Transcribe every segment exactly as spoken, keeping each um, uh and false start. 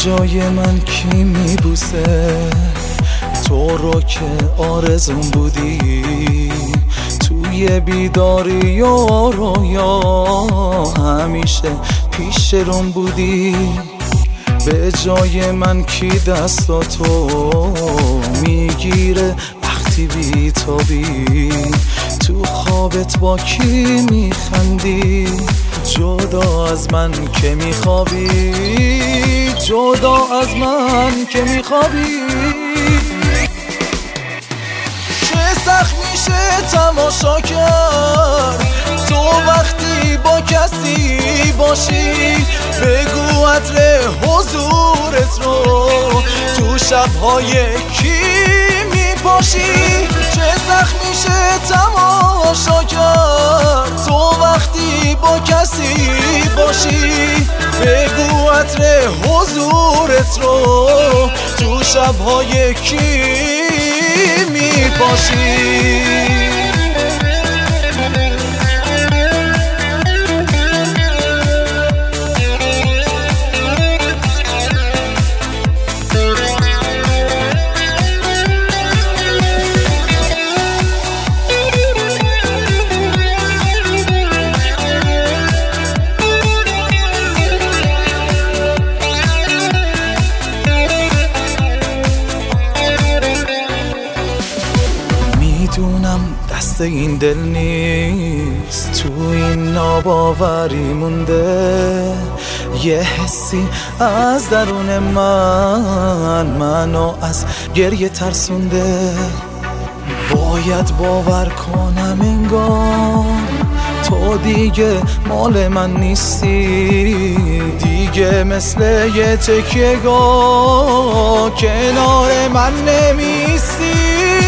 جای من کی میبوسه تو رو که آرزون بودی توی بیداری و رویا همیشه پیش روم بودی به جای من کی دستاتو میگیره وقتی بیتابی تو خوابت با کی میخندی جدا از من که میخوابی جدا از من که میخوابی چه سخت میشه تماشا کرد تو وقتی با کسی باشی بگو عطر حضورت رو تو شبهای کی میپاشی چه سخت میشه تماشا کرد تو وقتی با کسی باشی بگو عطر حضورت رو تو شبهای کی میپاشی میدونم دست این دل نیست تو این ناباوری مونده یه حسی از درون من منو از گریه ترسونده باید باور کنم انگار تو دیگه مال من نیستی دیگه مثل یه تکیه‌گاه کنار من نمیستی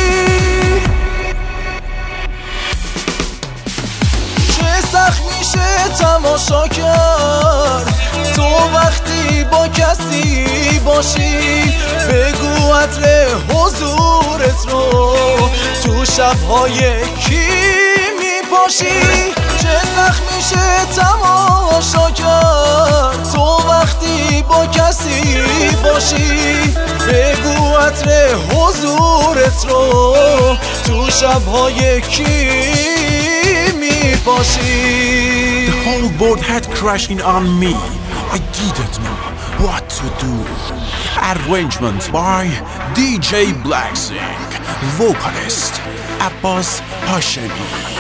سخت میشه تماشا کرد تو وقتی با کسی باشی بگو عطر حضورت رو تو شبهای کی میپاشی چه سخت میشه تماشا کرد تو وقتی با کسی باشی بگو عطر حضورت رو تو شبهای کی The whole boat had crashing on me. I didn't know what to do. Arrangement by D J Blacksync. Vocalist Abbas Hashemi.